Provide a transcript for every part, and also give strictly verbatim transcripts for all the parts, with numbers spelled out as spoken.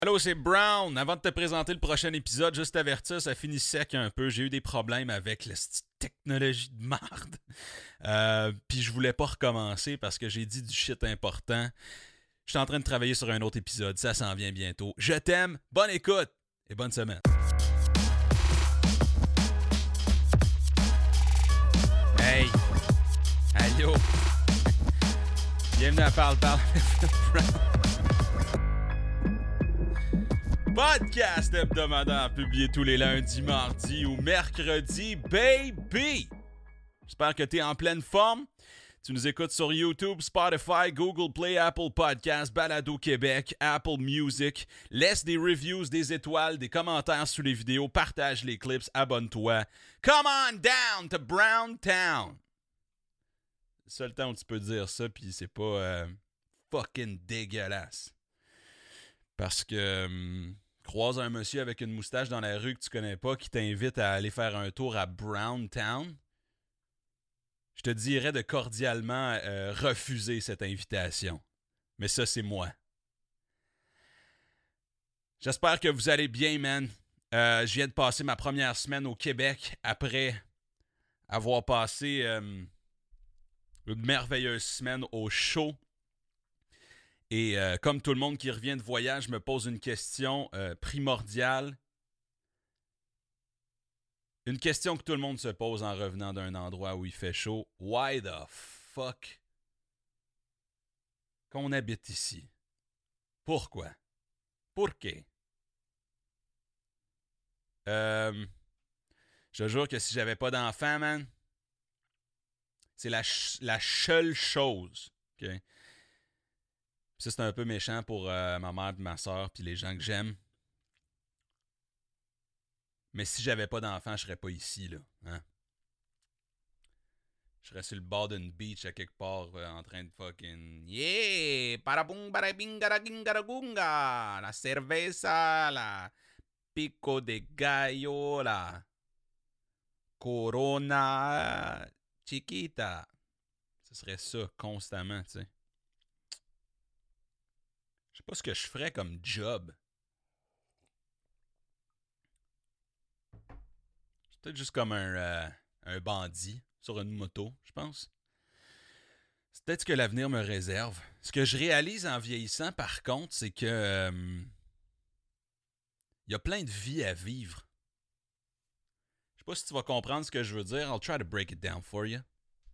Allô, c'est Brown. Avant de te présenter le prochain épisode, juste avertir, ça finit sec un peu. J'ai eu des problèmes avec la petite technologie de merde. Euh, Puis je voulais pas recommencer parce que j'ai dit du shit important. Je suis en train de travailler sur un autre épisode. Ça s'en vient bientôt. Je t'aime. Bonne écoute et bonne semaine. Hey! Allô! Bienvenue à Parle Parle avec Brown. Podcast hebdomadaire publié tous les lundis, mardis ou mercredis, baby! J'espère que t'es en pleine forme. Tu nous écoutes sur YouTube, Spotify, Google Play, Apple Podcasts, Balado Québec, Apple Music. Laisse des reviews, des étoiles, des commentaires sous les vidéos, partage les clips, abonne-toi. Come on down to Brown Town! C'est le seul temps où tu peux dire ça, puis c'est pas euh, fucking dégueulasse. Parce que hum, croise un monsieur avec une moustache dans la rue que tu connais pas qui t'invite à aller faire un tour à Brown Town, je te dirais de cordialement euh, refuser cette invitation. Mais ça, c'est moi. J'espère que vous allez bien, man. Euh, je viens de passer ma première semaine au Québec après avoir passé euh, une merveilleuse semaine au show. Et euh, comme tout le monde qui revient de voyage, je me pose une question euh, primordiale. Une question que tout le monde se pose en revenant d'un endroit où il fait chaud. Why the fuck qu'on habite ici? Pourquoi? Pourquoi? Euh, je te jure que si j'avais pas d'enfant, man, c'est la, ch- la seule chose. Okay? Ça, c'est un peu méchant pour euh, ma mère et ma soeur puis les gens que j'aime. Mais si j'avais pas d'enfant, je serais pas ici, là. Hein? Je serais sur le bord d'une beach à quelque part euh, en train de fucking... Yeah! Parabung barabingaragingargunga! La cerveza, la pico de gallo, la corona chiquita. Ce serait ça constamment, tu sais. Je sais pas ce que je ferais comme job. C'est peut-être juste comme un, euh, un bandit sur une moto, je pense. C'est peut-être ce que l'avenir me réserve. Ce que je réalise en vieillissant, par contre, c'est que euh, y a plein de vies à vivre. Je sais pas si tu vas comprendre ce que je veux dire. I'll try to break it down for you.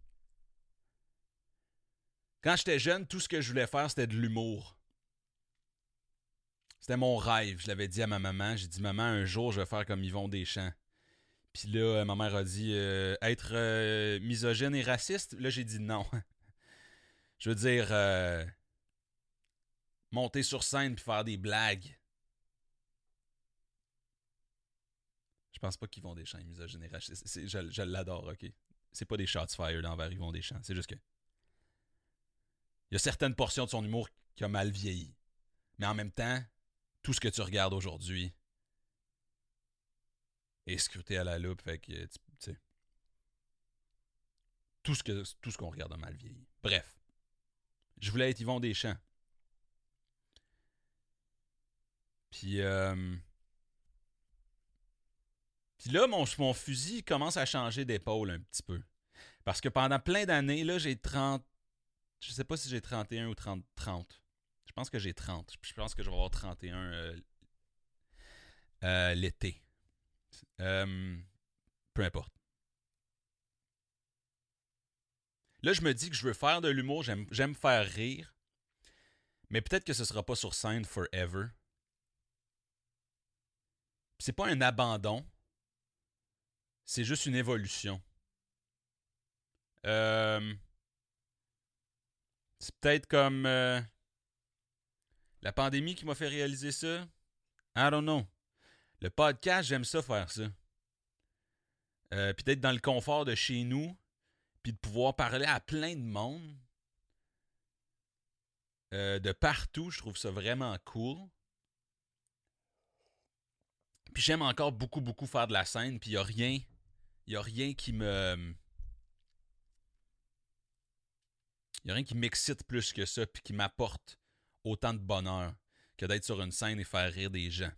Quand j'étais jeune, tout ce que je voulais faire, c'était de l'humour. C'était mon rêve. Je l'avais dit à ma maman. J'ai dit, maman, un jour, je vais faire comme Yvon Deschamps. Puis là, ma mère a dit, euh, être euh, misogyne et raciste. Là, j'ai dit non. Je veux dire, euh, monter sur scène puis faire des blagues. Je pense pas qu'Yvon Deschamps est misogyne et raciste. C'est, je, je l'adore, ok? C'est pas des shots fired envers Yvon Deschamps. C'est juste que il y a certaines portions de son humour qui ont mal vieilli. Mais en même temps, tout ce que tu regardes aujourd'hui est scruté à la loupe. Fait que, tu sais, tout ce, que, tout ce qu'on regarde a mal vieilli. Bref, je voulais être Yvon Deschamps. Puis, euh, puis là, mon, mon fusil commence à changer d'épaule un petit peu. Parce que pendant plein d'années, là, j'ai trente... Je sais pas si j'ai trente et un ou trente. trente. Je pense que j'ai trente. Je pense que je vais avoir trente et un euh, euh, l'été. Euh, peu importe. Là, je me dis que je veux faire de l'humour. J'aime, j'aime faire rire. Mais peut-être que ce sera pas sur scène forever. Puis c'est pas un abandon. C'est juste une évolution. Euh... C'est peut-être comme euh, la pandémie qui m'a fait réaliser ça. I don't know. Le podcast, j'aime ça faire ça. Euh, puis d'être dans le confort de chez nous, puis de pouvoir parler à plein de monde. Euh, de partout, je trouve ça vraiment cool. Puis j'aime encore beaucoup, beaucoup faire de la scène, puis il n'y a rien, il y a rien qui me... Il n'y a rien qui m'excite plus que ça, puis qui m'apporte autant de bonheur que d'être sur une scène et faire rire des gens.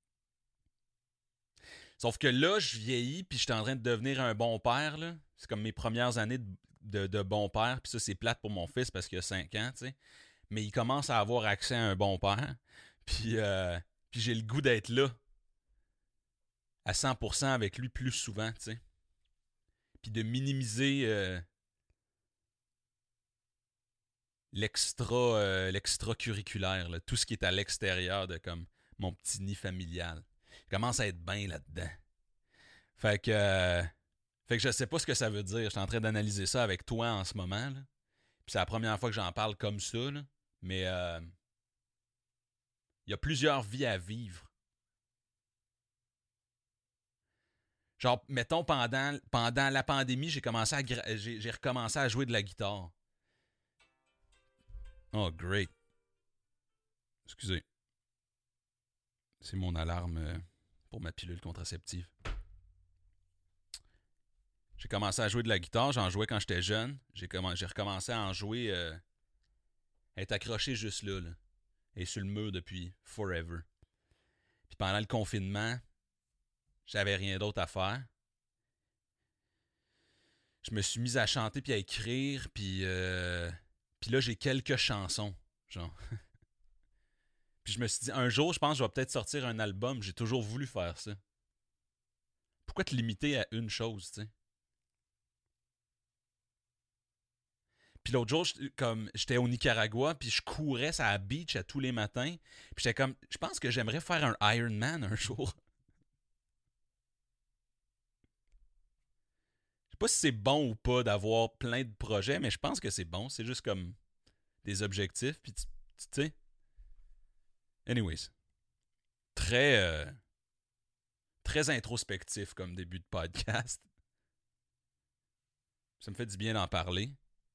Sauf que là, je vieillis, puis je suis en train de devenir un bon père, là. C'est comme mes premières années de, de, de bon père, puis ça, c'est plate pour mon fils parce qu'il a cinq ans, tu sais. Mais il commence à avoir accès à un bon père, puis, euh, puis j'ai le goût d'être là, à cent pour cent avec lui plus souvent, tu sais. Puis de minimiser euh, l'extra, euh, l'extra-curriculaire, là, tout ce qui est à l'extérieur de comme mon petit nid familial. Je commence à être bien là-dedans. Fait que, euh, fait que je sais pas ce que ça veut dire. Je suis en train d'analyser ça avec toi en ce moment. Là. Puis c'est la première fois que j'en parle comme ça. Là. Mais euh, il y a plusieurs vies à vivre. Genre, mettons, pendant, pendant la pandémie, j'ai commencé à gra- j'ai, j'ai recommencé à jouer de la guitare. Oh, great. Excusez. C'est mon alarme euh, pour ma pilule contraceptive. J'ai commencé à jouer de la guitare. J'en jouais quand j'étais jeune. J'ai, comm- j'ai recommencé à en jouer... Euh, être accroché juste là, là. Et sur le mur depuis forever. Puis pendant le confinement, j'avais rien d'autre à faire. Je me suis mis à chanter puis à écrire. Puis, euh, puis là, j'ai quelques chansons. Genre... Puis je me suis dit, un jour, je pense que je vais peut-être sortir un album. J'ai toujours voulu faire ça. Pourquoi te limiter à une chose, tu sais? Puis l'autre jour, comme j'étais au Nicaragua, puis je courais sur la beach à tous les matins. Puis j'étais comme, je pense que j'aimerais faire un Ironman un jour. Je sais pas si c'est bon ou pas d'avoir plein de projets, mais je pense que c'est bon. C'est juste comme des objectifs, puis tu sais. Anyways. Très, euh, très introspectif comme début de podcast. Ça me fait du bien d'en parler.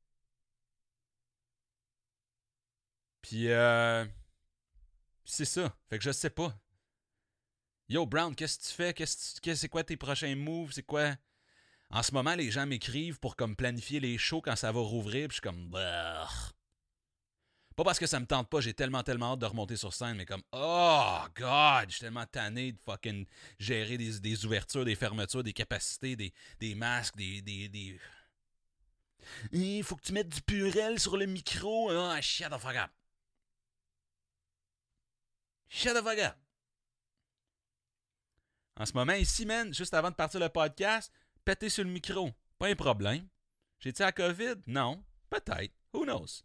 Puis, euh, c'est ça. Fait que je sais pas. Yo, Brown, qu'est-ce que tu fais? Qu'est-ce que tu... C'est quoi tes prochains moves? C'est quoi? En ce moment, les gens m'écrivent pour comme planifier les shows quand ça va rouvrir. Puis je suis comme... Brrr. Pas parce que ça me tente pas, j'ai tellement, tellement hâte de remonter sur scène, mais comme... Oh, God! Je suis tellement tanné de fucking gérer des, des ouvertures, des fermetures, des capacités, des, des masques, des... des, des... Il faut que tu mettes du purel sur le micro. Ah, oh, shut the fuck up. Shut the fuck up. En ce moment, ici, man, juste avant de partir le podcast, péter sur le micro. Pas un problème. J'ai-tu la COVID? Non. Peut-être. Who knows?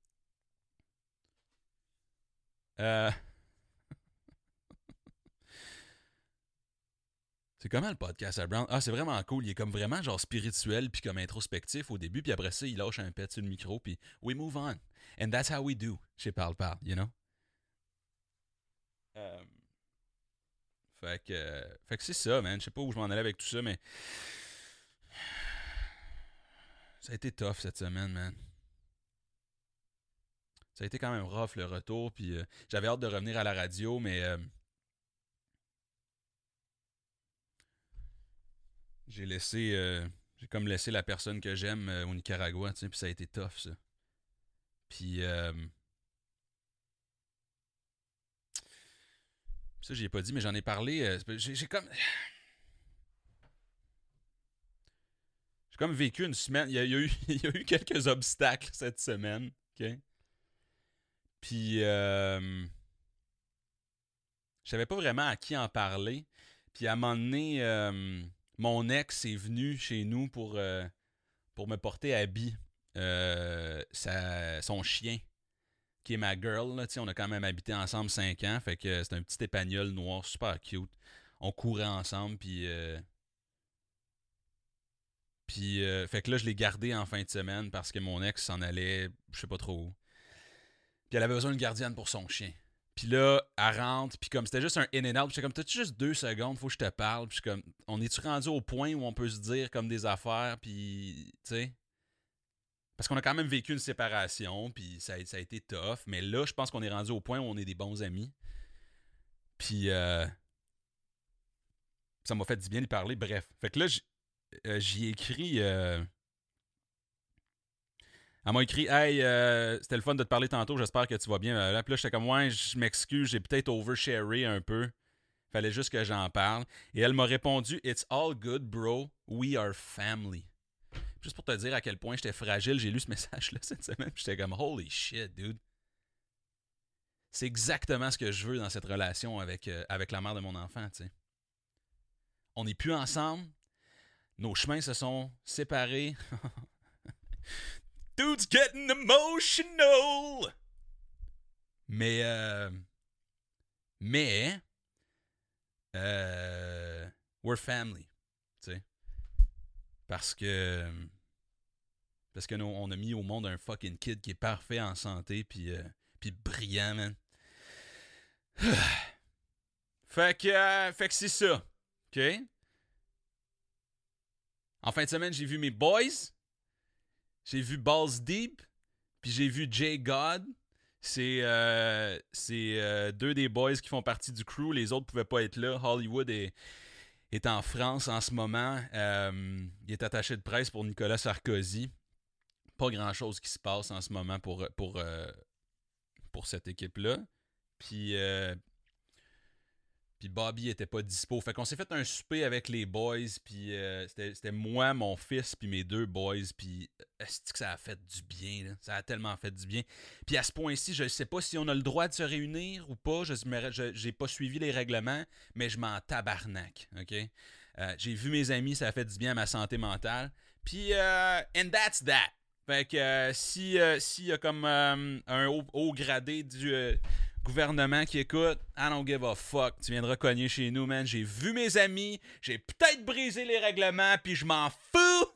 Euh... C'est comment le podcast à Brown? Ah, c'est vraiment cool. Il est comme vraiment genre spirituel puis comme introspectif au début. Puis après ça, il lâche un pet sur le micro puis we move on. And that's how we do. Chez Parle Parle, you know? Euh... Fait que, euh, fait que c'est ça, man. Je sais pas où je m'en allais avec tout ça, mais ça a été tough cette semaine, man. Ça a été quand même rough le retour, puis euh, j'avais hâte de revenir à la radio, mais euh, j'ai laissé, euh, j'ai comme laissé la personne que j'aime euh, au Nicaragua, tu sais, puis ça a été tough, ça. Puis euh, ça, j'y ai pas dit, mais j'en ai parlé. Euh, j'ai, j'ai comme, j'ai comme vécu une semaine. Il y a, il y a eu, il y a eu quelques obstacles cette semaine, ok. Puis euh, je savais pas vraiment à qui en parler. Puis à un moment donné, euh, mon ex est venu chez nous pour, euh, pour me porter habit. Euh, sa, son chien, qui est ma girl. Là, on a quand même habité ensemble cinq ans. Fait que c'est un petit épagnol noir super cute. On courait ensemble. Puis, euh, puis euh, fait que là, je l'ai gardé en fin de semaine parce que mon ex s'en allait, je sais pas trop où. Puis elle avait besoin d'une gardienne pour son chien. Puis là, elle rentre, puis comme c'était juste un in and out, puis j'étais comme, t'as-tu juste deux secondes, faut que je te parle, puis comme, on est-tu rendu au point où on peut se dire comme des affaires, puis, tu sais, parce qu'on a quand même vécu une séparation, puis ça, a- ça a été tough, mais là, je pense qu'on est rendu au point où on est des bons amis. Puis, euh, ça m'a fait du bien de lui parler, bref. Fait que là, j- euh, j'y ai écrit... euh, Elle m'a écrit « Hey, euh, c'était le fun de te parler tantôt, j'espère que tu vas bien. » Puis là, j'étais comme « Ouais, je m'excuse, j'ai peut-être oversharé un peu. Fallait juste que j'en parle. » Et elle m'a répondu « It's all good, bro. We are family. » Juste pour te dire à quel point j'étais fragile, j'ai lu ce message-là cette semaine. J'étais comme « Holy shit, dude. » C'est exactement ce que je veux dans cette relation avec, euh, avec la mère de mon enfant, tu sais. On n'est plus ensemble. Nos chemins se sont séparés. Dude's getting emotional! Mais, euh, mais, euh, we're family, tu sais. Parce que, parce que nous, on a mis au monde un fucking kid qui est parfait en santé, puis, euh, puis brillant, man. fait que, euh, fait que c'est ça, ok? En fin de semaine, j'ai vu mes boys. J'ai vu Balls Deep, puis j'ai vu Jay God. C'est, euh, c'est euh, deux des boys qui font partie du crew. Les autres ne pouvaient pas être là. Hollywood est, est en France en ce moment. Euh, il est attaché de presse pour Nicolas Sarkozy. Pas grand-chose qui se passe en ce moment pour, pour, euh, pour cette équipe-là. Puis, euh, puis Bobby était pas dispo. Fait qu'on s'est fait un souper avec les boys. Puis euh, c'était, c'était moi, mon fils, puis mes deux boys. Puis est-ce que ça a fait du bien, là? Ça a tellement fait du bien. Puis à ce point-ci, je ne sais pas si on a le droit de se réunir ou pas. Je n'ai pas suivi les règlements, mais je m'en tabarnaque. OK? Euh, j'ai vu mes amis, ça a fait du bien à ma santé mentale. Puis, euh, and that's that. Fait que euh, si euh, s'il y a comme euh, un haut, haut gradé du euh, gouvernement qui écoute, I don't give a fuck. Tu viendras cogner chez nous, man. J'ai vu mes amis, j'ai peut-être brisé les règlements, puis je m'en fous.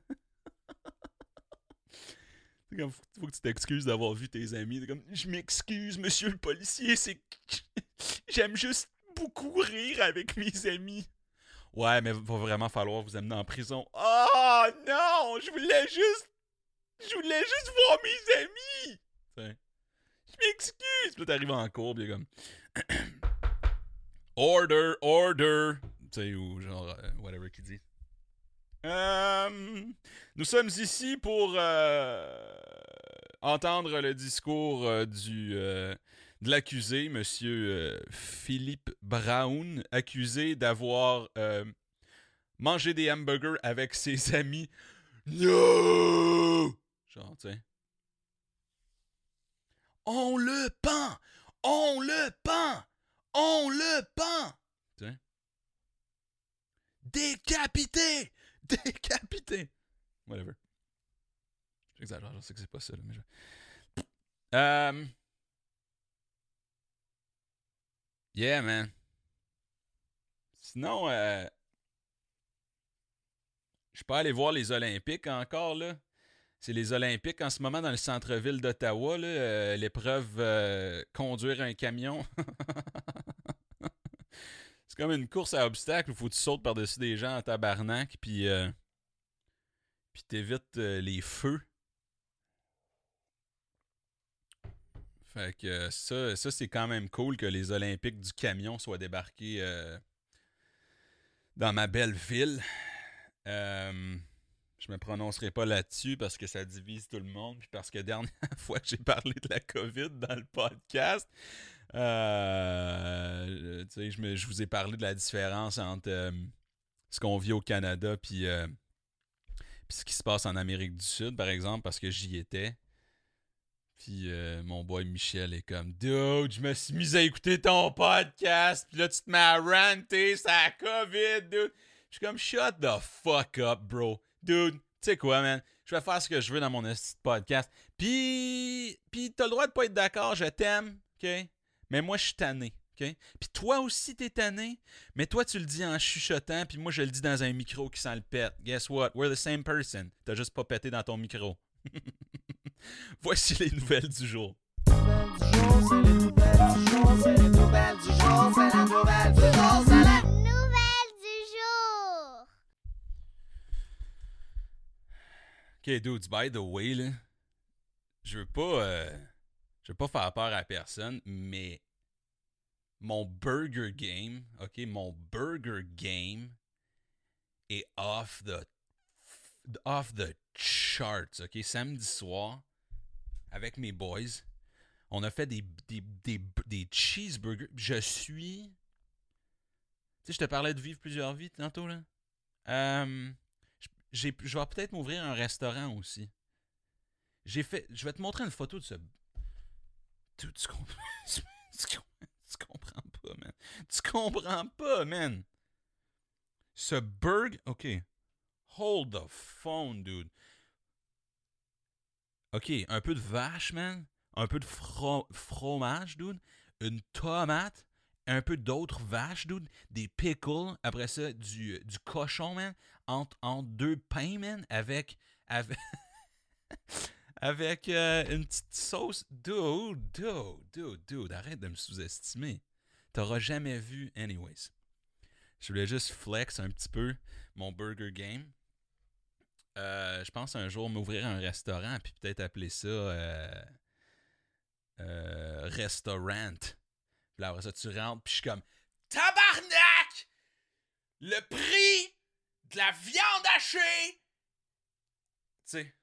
C'est comme, faut que tu t'excuses d'avoir vu tes amis. C'est comme, je m'excuse, monsieur le policier, c'est que j'aime juste beaucoup rire avec mes amis. Ouais, mais va vraiment falloir vous amener en prison. Oh non, je voulais juste Je voulais juste voir mes amis! T'sais. Je m'excuse! Puis là, t'arrives en cours, pis comme. Order, order! Tu sais, ou genre, euh, whatever qu'il dit. Euh, nous sommes ici pour euh, entendre le discours euh, du, euh, de l'accusé, monsieur euh, Philippe Brown, accusé d'avoir euh, mangé des hamburgers avec ses amis. No! Genre, tu sais. On le pend! On le pend! On le pend! Tu sais. Décapité! Décapité! Whatever. J'exagère, je sais que c'est pas ça, là, mais je... Euh... Yeah, man. Sinon, euh... je suis pas allé voir les Olympiques encore, là. C'est les Olympiques en ce moment dans le centre-ville d'Ottawa, là, euh, l'épreuve euh, conduire un camion. C'est comme une course à obstacles où il faut que tu sautes par-dessus des gens en tabarnak, puis euh, puis t'évites euh, les feux. Fait que euh, ça, ça c'est quand même cool que les Olympiques du camion soient débarqués euh, dans ma belle ville. Euh... Je me prononcerai pas là-dessus parce que ça divise tout le monde. Puis parce que dernière fois que j'ai parlé de la COVID dans le podcast, euh, tu sais, je, me, je vous ai parlé de la différence entre euh, ce qu'on vit au Canada puis, euh, puis ce qui se passe en Amérique du Sud, par exemple, parce que j'y étais. Puis euh, mon boy Michel est comme « Dude, je me suis mis à écouter ton podcast, puis là tu te mets à ranter, c'est la COVID, dude. » Je suis comme « Shut the fuck up, bro. » Dude, tu sais quoi, man? Je vais faire ce que je veux dans mon podcast. Puis, puis t'as le droit de pas être d'accord, je t'aime, OK? Mais moi, je suis tanné, OK? Puis toi aussi, t'es tanné, mais toi, tu le dis en chuchotant, puis moi, je le dis dans un micro qui sent le pète. Guess what? We're the same person. T'as juste pas pété dans ton micro. Voici les nouvelles du jour. C'est les nouvelles du jour, c'est les nouvelles du jour, c'est les nouvelles du jour, c'est les nouvelles du jour. Ok, dudes, by the way, là, je veux pas, euh, je veux pas faire peur à personne, mais mon burger game, ok, mon burger game est off the, off the charts, OK? Samedi soir, avec mes boys, on a fait des, des, des, des cheeseburgers. Je suis... Tu sais, je te parlais de vivre plusieurs vies tantôt, là. Euh, j'ai, je vais peut-être m'ouvrir un restaurant aussi. J'ai fait... Je vais te montrer une photo de ce... Tu, tu, comprends, tu, tu, tu comprends pas, man. Tu comprends pas, man. Ce burger... OK. Hold the phone, dude. OK, un peu de vache, man. Un peu de fro- fromage, dude. Une tomate. Un peu d'autres vaches, dude. Des pickles. Après ça, du, du cochon, man. Entre, entre deux pains, man. Avec... Avec... avec euh, une petite sauce. Dude, dude, dude, dude. Arrête de me sous-estimer. T'auras jamais vu... Anyways. Je voulais juste flex un petit peu mon burger game. Euh, je pense un jour m'ouvrir un restaurant puis peut-être appeler ça euh, euh, restaurant. Puis là, après ça, tu rentres puis je suis comme tabarnak! Le prix de la viande hachée! Tu sais.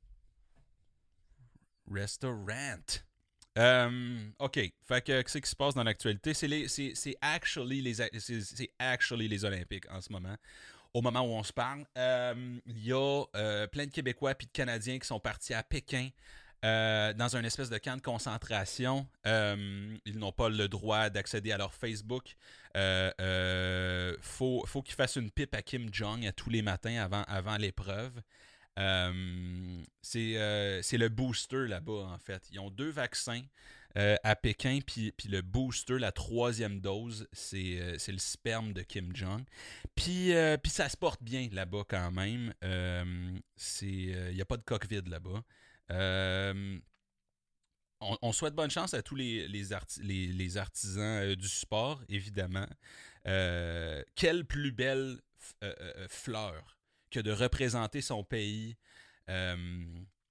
Restaurant. Euh, OK. Fait que qu'est-ce qui se passe dans l'actualité? C'est, les, c'est, c'est, actually les, c'est, c'est actually les Olympiques en ce moment. Au moment où on se parle, euh, il y a euh, plein de Québécois et de Canadiens qui sont partis à Pékin euh, dans un espèce de camp de concentration. Euh, ils n'ont pas le droit d'accéder à leur Facebook. Euh, euh, faut, faut qu'ils fassent une pipe à Kim Jong à tous les matins avant, avant l'épreuve. Euh, c'est, euh, c'est le booster là-bas, en fait. Ils ont deux vaccins euh, à Pékin, puis, puis le booster, la troisième dose, c'est, euh, c'est le sperme de Kim Jong. Puis, euh, puis ça se porte bien là-bas quand même. Euh, il euh, n'y a pas de coque vide là-bas. Euh, on, on souhaite bonne chance à tous les, les, arti- les, les artisans euh, du sport, évidemment. Euh, quelle plus belle f- euh, euh, fleur que de représenter son pays euh,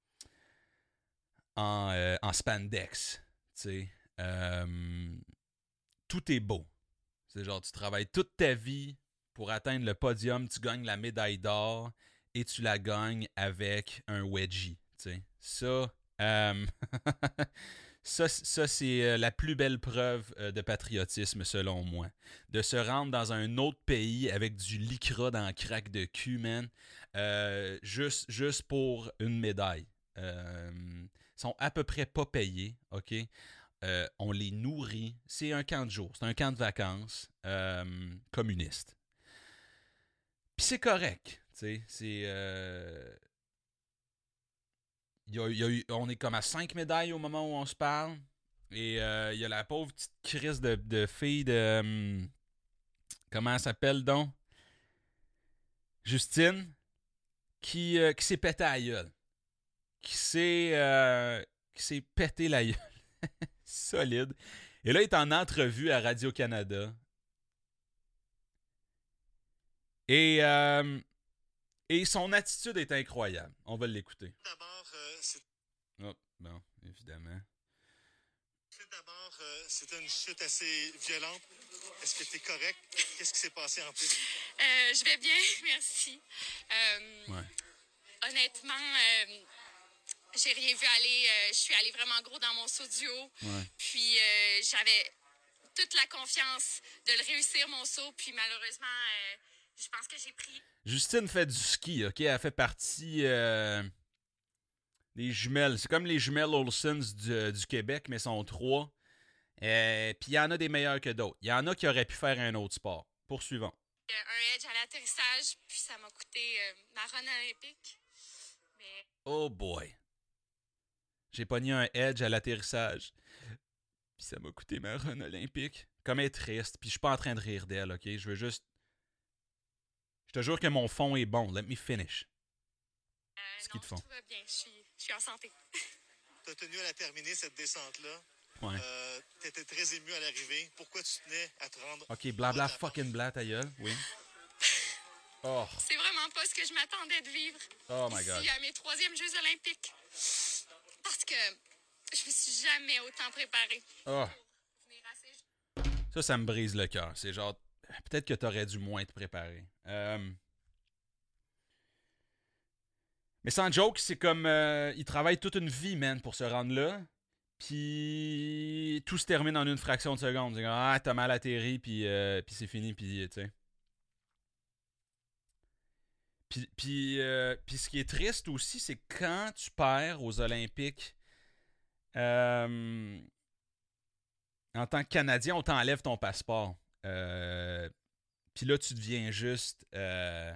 en, euh, en spandex. Euh, tout est beau. C'est genre, tu travailles toute ta vie pour atteindre le podium, tu gagnes la médaille d'or et tu la gagnes avec un wedgie. T'sais. Ça, euh, ça, ça c'est la plus belle preuve de patriotisme selon moi. De se rendre dans un autre pays avec du lycra dans le crack de cul, man, euh, juste, juste pour une médaille. Euh, ils sont à peu près pas payés, OK? Euh, on les nourrit. C'est un camp de jour, c'est un camp de vacances euh, communiste. Puis c'est correct, tu sais, c'est... Euh... Il y a, il y a eu, on est comme à cinq médailles au moment où on se parle. Et euh, il y a la pauvre petite crise de, de fille de... Hum, comment elle s'appelle donc? Justine, qui, euh, qui s'est pété la gueule. Qui s'est, euh, qui s'est pété la gueule. Solide. Et là, il est en entrevue à Radio-Canada. Et, euh, et son attitude est incroyable. On va l'écouter. D'abord, euh, c'est... Oh, bon, évidemment. D'abord, euh, c'était une chute assez violente. Est-ce que tu es correct? Qu'est-ce qui s'est passé en plus? Euh, je vais bien, merci. Euh, Ouais. Honnêtement, euh, j'ai rien vu aller. Euh, je suis allée vraiment gros dans mon saut du haut. Ouais. Puis euh, j'avais toute la confiance de le réussir, mon saut. Puis malheureusement, euh, je pense que j'ai pris... Justine fait du ski, OK? Elle fait partie euh, des jumelles. C'est comme les jumelles Olsens du, du Québec, mais sont trois. Euh, Puis il y en a des meilleurs que d'autres. Il y en a qui auraient pu faire un autre sport. Poursuivons. un edge à l'atterrissage, puis ça m'a coûté euh, ma run olympique. Mais... Oh boy. J'ai pogné un edge à l'atterrissage. Puis ça m'a coûté ma run olympique. Comme elle est triste. Puis je suis pas en train de rire d'elle, OK? Je veux juste... Je te jure que mon fond est bon. Let me finish. Euh, Ski non, de fond. tout va bien. Je suis, je suis en santé. Tu as tenu à la terminer, cette descente-là. Ouais. Euh, tu étais très ému à l'arrivée. Pourquoi tu tenais à te rendre... OK, blabla fucking bla ta gueule. Oui. Oh. C'est vraiment pas ce que je m'attendais de vivre. Oh my God. Ici, à mes troisièmes Jeux olympiques. Parce que je me suis jamais autant préparée. Oh. Pour venir à ces Jeux. Ça, ça me brise le cœur. C'est genre... Peut-être que t'aurais dû moins te préparer. Euh... Mais sans joke, c'est comme... Euh, il travaille toute une vie, man, pour se rendre là. Puis tout se termine en une fraction de seconde. C'est comme, ah, t'as mal atterri, puis, euh, puis c'est fini, puis tu sais. Puis, puis, euh, puis ce qui est triste aussi, c'est quand tu perds aux Olympiques, euh, en tant que Canadien, on t'enlève ton passeport. Euh, puis là, tu deviens juste... Euh,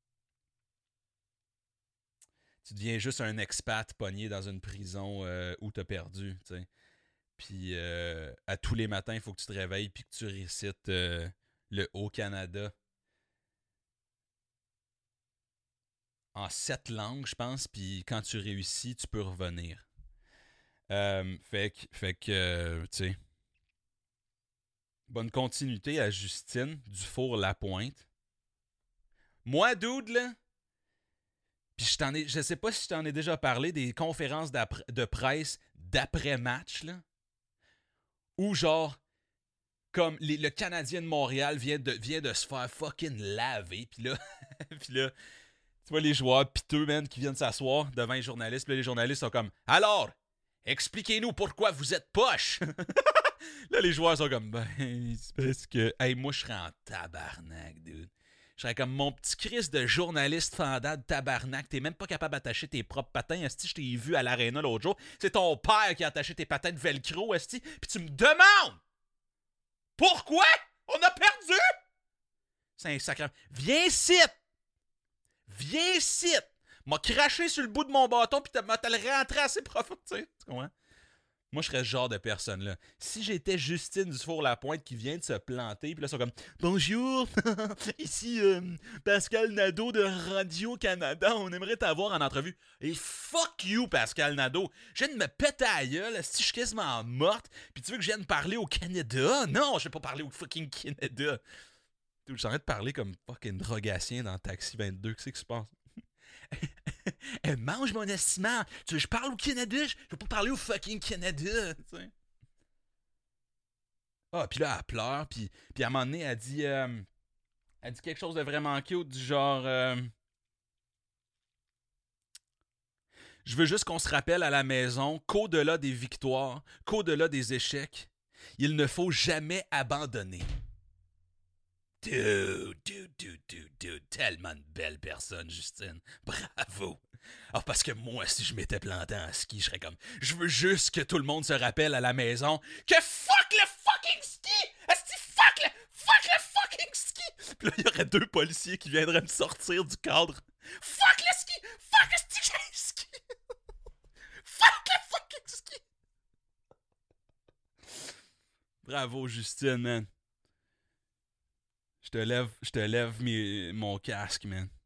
tu deviens juste un expat pogné dans une prison euh, où t'as perdu, tu sais. Puis euh, à tous les matins, il faut que tu te réveilles puis que tu récites euh, le Haut-Canada en sept langues, je pense. Puis quand tu réussis, tu peux revenir. Euh, fait que, fait que euh, tu sais, bonne continuité à Justine Dufour-Lapointe. Moi, dude, là, puis je t'en ai, je sais pas si je t'en ai déjà parlé des conférences de presse d'après-match, là. Ou genre, comme les, le Canadien de Montréal vient de, vient de se faire fucking laver. Puis là, puis là, tu vois les joueurs piteux, man, qui viennent s'asseoir devant les journalistes. Puis là, les journalistes sont comme, alors, expliquez-nous pourquoi vous êtes poche. Là, les joueurs sont comme, ben, c'est parce que, hey, moi, je serais en tabarnak, dude. Je serais comme mon petit Chris de journaliste fendant de tabarnak. T'es même pas capable d'attacher tes propres patins. Esti, je t'ai vu à l'aréna l'autre jour. C'est ton père qui a attaché tes patins de velcro, Esti. Puis tu me demandes pourquoi on a perdu? C'est un sacré... Viens ici! Viens ici! M'a craché sur le bout de mon bâton puis t'as le rentré assez profond, tu sais. Tu comprends? Moi, je serais ce genre de personne-là. Si j'étais Justine Dufour-Lapointe qui vient de se planter, puis là, ils sont comme « Bonjour, ici euh, Pascal Nadeau de Radio-Canada, on aimerait t'avoir en entrevue. » Et fuck you, Pascal Nadeau. Je viens de me péter à la gueule, si je suis quasiment morte, puis tu veux que je vienne parler au Canada? Non, je vais pas parler au fucking Canada. Je suis en train de parler comme fucking drogassien dans Taxi vingt-deux. Qu'est-ce qui se passe? Elle mange mon estimant. Tu veux que je parle au Canada? Je veux pas parler au fucking Canada. T'sais. Ah, puis là, elle pleure. Puis, puis à un moment donné, elle dit, euh, elle dit quelque chose de vraiment cute, du genre... Euh, je veux juste qu'on se rappelle à la maison qu'au-delà des victoires, qu'au-delà des échecs, il ne faut jamais abandonner. Dude, dude, dude, dude, dude, tellement de belle personne, Justine. Bravo. Ah, parce que moi, si je m'étais planté en ski, je serais comme, je veux juste que tout le monde se rappelle à la maison que fuck le fucking ski! Asti, fuck le, fuck le fucking ski! Puis là, il y aurait deux policiers qui viendraient me sortir du cadre. Fuck le ski! Fuck le ski! ski! Fuck le fucking ski! Bravo, Justine, man. Je te lève, je te lève mes, mon casque, man.